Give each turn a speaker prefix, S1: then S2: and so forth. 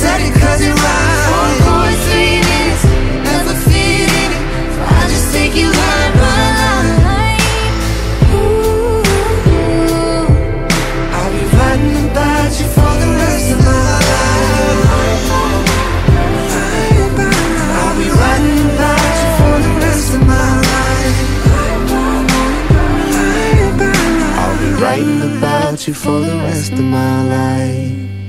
S1: said it 'cause it rhymes. 4 chords, 3 minutes, never fit in it, so I just take you line by line. Ooh, I'll be writing about you for the rest of my life. I'll be writing about you for the rest of my life. I'll be writing about you for the rest of my life.